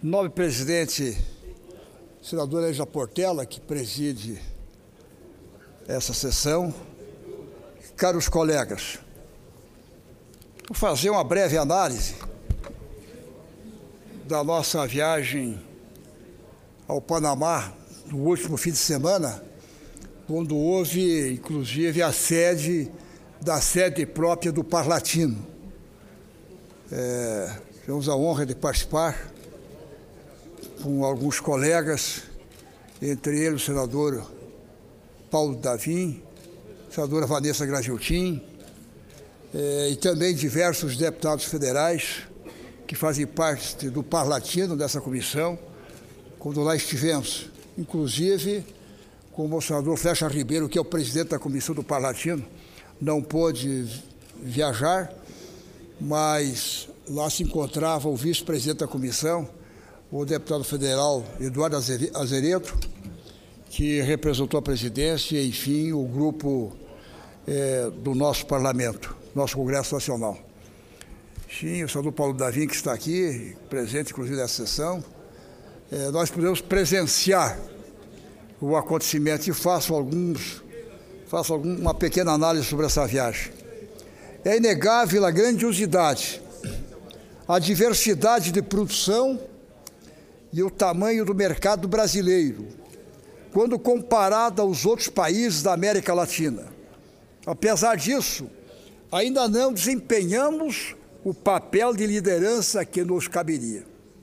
Nobre presidente, senador Ângela Portela, que preside essa sessão, caros colegas, vou fazer uma breve análise da nossa viagem ao Panamá no último fim de semana, quando houve, inclusive, a sede própria do Parlatino. Tivemos a honra de participar com alguns colegas, entre eles o senador Paulo Davim, a senadora Vanessa Graziotin, e também diversos deputados federais que fazem parte do Parlatino, dessa comissão, quando lá estivemos, inclusive como o senador Flecha Ribeiro, que é o presidente da comissão do Parlatino, não pôde viajar, mas lá se encontrava o vice-presidente da comissão, o deputado federal Eduardo Azeredo, que representou a presidência e, enfim, o grupo do nosso parlamento, nosso Congresso Nacional. Sim, o senador Paulo Davim, que está aqui, presente, inclusive, nessa sessão, nós podemos presenciar o acontecimento e faço uma pequena análise sobre essa viagem. É inegável a grandiosidade, a diversidade de produção e o tamanho do mercado brasileiro, quando comparado aos outros países da América Latina. Apesar disso, ainda não desempenhamos o papel de liderança que nos caberia.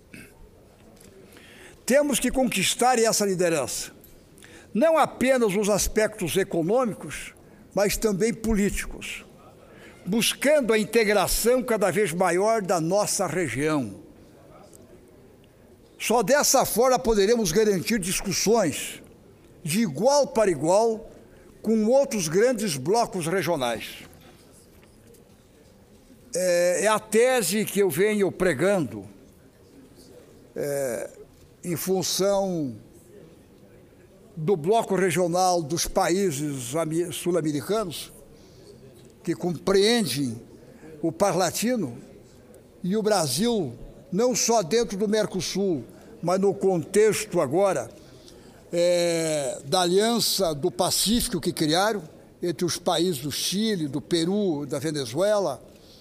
Temos que conquistar essa liderança, não apenas nos aspectos econômicos, mas também políticos, buscando a integração cada vez maior da nossa região. Só dessa forma poderemos garantir discussões de igual para igual com outros grandes blocos regionais. É a tese que eu venho pregando em função do bloco regional dos países sul-americanos, que compreendem o Parlatino e o Brasil, não só dentro do Mercosul, mas no contexto agora da Aliança do Pacífico que criaram entre os países do Chile, do Peru, da Venezuela,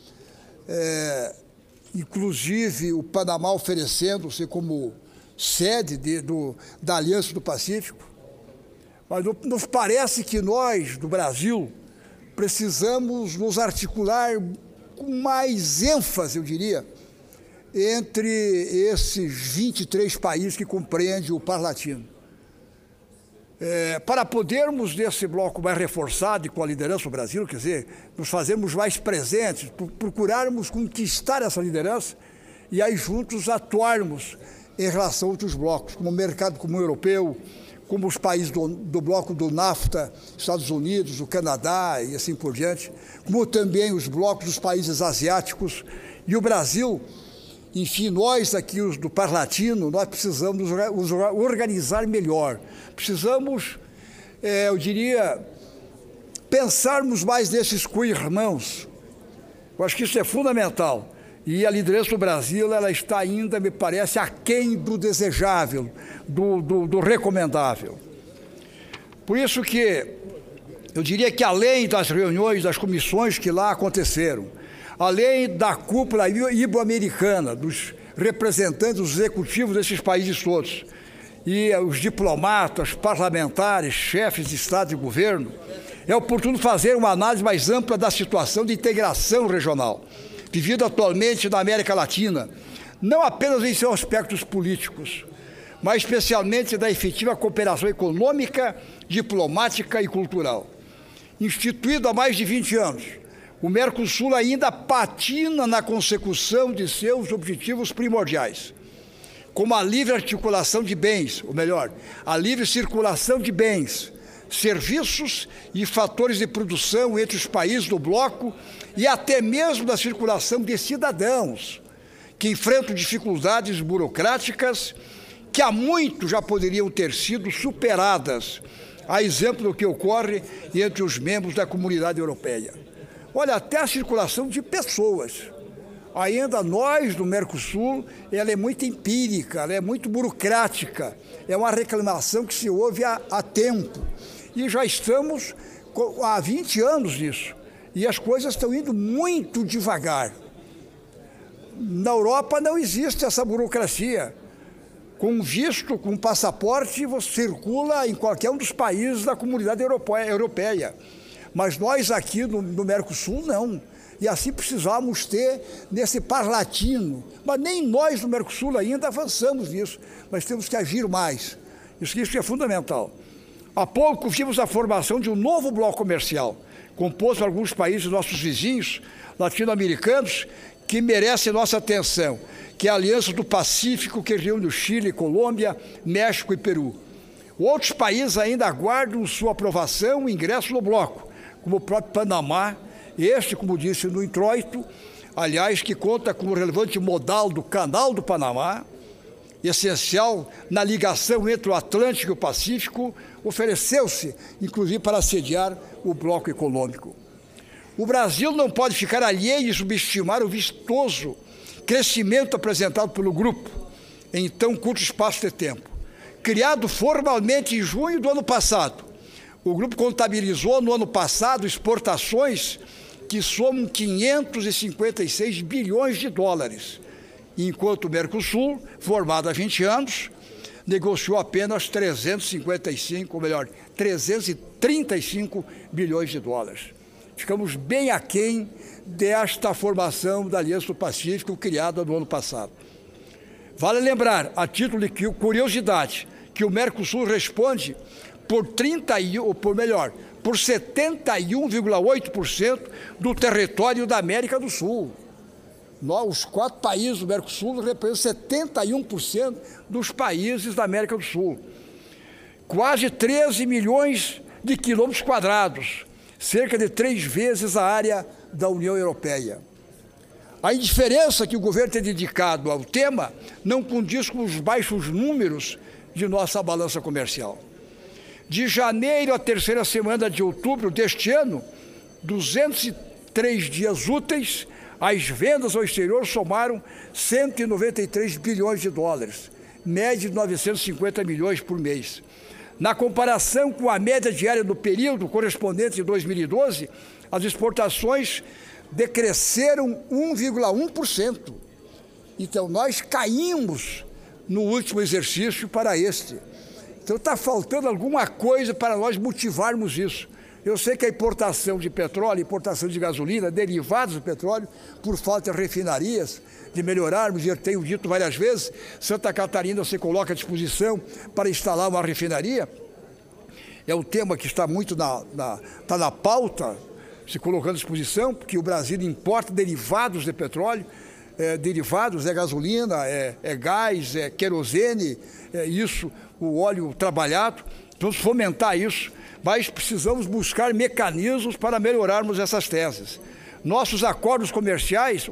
inclusive o Panamá oferecendo-se como sede da Aliança do Pacífico. Mas nos parece que nós, do Brasil, precisamos nos articular com mais ênfase, eu diria, entre esses 23 países que compreendem o Parlatino. Para podermos, nesse bloco mais reforçado e com a liderança do Brasil, quer dizer, nos fazermos mais presentes, procurarmos conquistar essa liderança e aí juntos atuarmos em relação a outros blocos, como o mercado comum europeu, como os países do bloco do NAFTA, Estados Unidos, o Canadá e assim por diante, como também os blocos dos países asiáticos e o Brasil. Enfim, nós aqui, os do Parlatino, nós precisamos nos organizar melhor. Precisamos, eu diria, pensarmos mais nesses co-irmãos. Eu acho que isso é fundamental. E a liderança do Brasil, ela está ainda, me parece, aquém do desejável, do recomendável. Por isso que eu diria que, além das reuniões, das comissões que lá aconteceram, além da cúpula ibo-americana, dos representantes, dos executivos desses países todos, e os diplomatas, parlamentares, chefes de Estado e governo, é oportuno fazer uma análise mais ampla da situação de integração regional, vivida atualmente na América Latina, não apenas em seus aspectos políticos, mas especialmente da efetiva cooperação econômica, diplomática e cultural. Instituído há mais de 20 anos, o Mercosul ainda patina na consecução de seus objetivos primordiais, como a livre articulação de bens, ou melhor, a livre circulação de bens, serviços e fatores de produção entre os países do bloco e até mesmo da circulação de cidadãos que enfrentam dificuldades burocráticas que há muito já poderiam ter sido superadas, a exemplo do que ocorre entre os membros da Comunidade Europeia. Olha, até a circulação de pessoas. Ainda nós, do Mercosul, ela é muito empírica, ela é muito burocrática. É uma reclamação que se ouve há tempo. E já estamos há 20 anos nisso. E as coisas estão indo muito devagar. Na Europa não existe essa burocracia. Com visto, com passaporte, você circula em qualquer um dos países da comunidade europeia. Mas nós aqui no Mercosul, não. E assim precisamos ter nesse parlatino. Mas nem nós no Mercosul ainda avançamos nisso. Mas temos que agir mais. Isso é fundamental. Há pouco vimos a formação de um novo bloco comercial, composto por alguns países nossos vizinhos, latino-americanos, que merecem nossa atenção, que é a Aliança do Pacífico, que reúne o Chile, Colômbia, México e Peru. Outros países ainda aguardam sua aprovação e ingresso no bloco, como o próprio Panamá, este, como disse no introito, aliás, que conta com o relevante modal do Canal do Panamá, essencial na ligação entre o Atlântico e o Pacífico, ofereceu-se, inclusive, para sediar o bloco econômico. O Brasil não pode ficar alheio e subestimar o vistoso crescimento apresentado pelo grupo em tão curto espaço de tempo. Criado formalmente em junho do ano passado, o grupo contabilizou no ano passado exportações que somam 556 bilhões de dólares, enquanto o Mercosul, formado há 20 anos, negociou apenas 335 bilhões de dólares. Ficamos bem aquém desta formação da Aliança do Pacífico, criada no ano passado. Vale lembrar, a título de curiosidade, que o Mercosul responde por 71,8% do território da América do Sul. Os 4 países do Mercosul representam 71% dos países da América do Sul. Quase 13 milhões de quilômetros quadrados, cerca de 3 vezes a área da União Europeia. A indiferença que o governo tem dedicado ao tema não condiz com os baixos números de nossa balança comercial. De janeiro à terceira semana de outubro deste ano, 203 dias úteis, as vendas ao exterior somaram 193 bilhões de dólares, média de 950 milhões por mês. Na comparação com a média diária do período correspondente de 2012, as exportações decresceram 1,1%. Então, nós caímos no último exercício para este. Então, está faltando alguma coisa para nós motivarmos isso. Eu sei que a importação de petróleo, importação de gasolina, derivados do petróleo, por falta de refinarias, de melhorarmos, e eu tenho dito várias vezes, Santa Catarina se coloca à disposição para instalar uma refinaria. É um tema que está muito está na pauta, se colocando à disposição, porque o Brasil importa derivados de petróleo, derivados é gasolina, é gás, é querosene, é isso, o óleo trabalhado. Vamos fomentar isso, mas precisamos buscar mecanismos para melhorarmos essas teses. Nossos acordos comerciais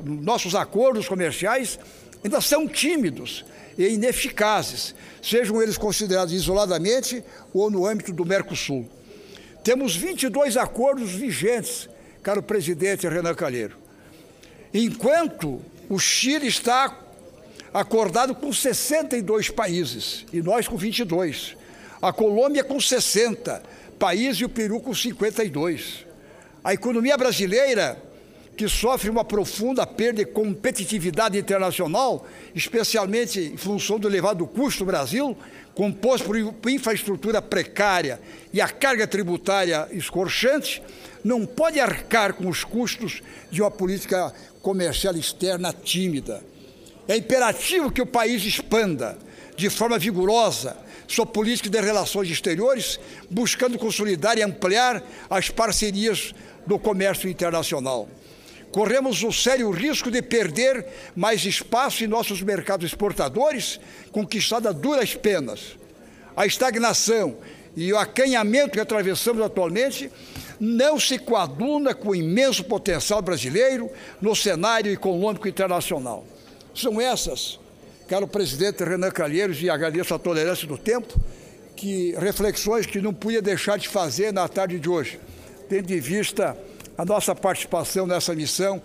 ainda são tímidos e ineficazes, sejam eles considerados isoladamente ou no âmbito do Mercosul. Temos 22 acordos vigentes, caro presidente Renan Calheiro, enquanto o Chile está acordado com 62 países e nós com 22. A Colômbia com 60 países e o Peru com 52. A economia brasileira, que sofre uma profunda perda de competitividade internacional, especialmente em função do elevado custo do Brasil, composto por infraestrutura precária e a carga tributária escorchante, não pode arcar com os custos de uma política comercial externa tímida. É imperativo que o país expanda de forma vigorosa sua política de relações exteriores, buscando consolidar e ampliar as parcerias do comércio internacional. Corremos o sério risco de perder mais espaço em nossos mercados exportadores, conquistado a duras penas. A estagnação e o acanhamento que atravessamos atualmente não se coaduna com o imenso potencial brasileiro no cenário econômico internacional. São essas, caro presidente Renan Calheiros, e agradeço a tolerância do tempo, reflexões que não podia deixar de fazer na tarde de hoje, tendo em vista a nossa participação nessa missão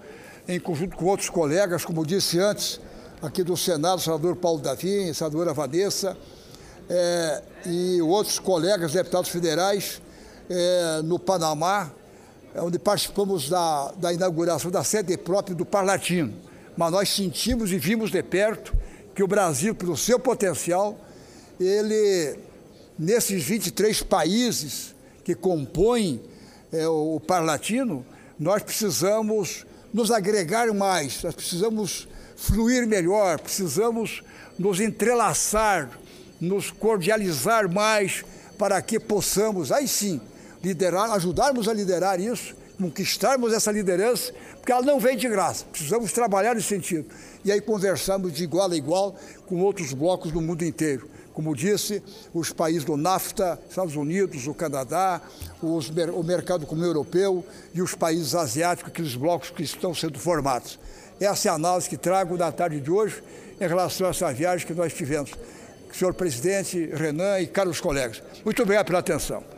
em conjunto com outros colegas, como disse antes, aqui do Senado, o senador Paulo Davim, a senadora Vanessa, e outros colegas deputados federais no Panamá, onde participamos da inauguração da sede própria do Parlatino. Mas nós sentimos e vimos de perto que o Brasil, pelo seu potencial, ele, nesses 23 países que compõem o Parlatino, nós precisamos nos agregar mais, nós precisamos fluir melhor, precisamos nos entrelaçar, nos cordializar mais para que possamos, aí sim, liderar, ajudarmos a liderar isso, conquistarmos essa liderança, porque ela não vem de graça, precisamos trabalhar nesse sentido. E aí conversamos de igual a igual com outros blocos do mundo inteiro. Como disse, os países do NAFTA, Estados Unidos, o Canadá, o mercado comum europeu e os países asiáticos, aqueles blocos que estão sendo formados. Essa é a análise que trago na tarde de hoje em relação a essa viagem que nós tivemos. Senhor presidente, Renan e caros colegas, muito obrigado pela atenção.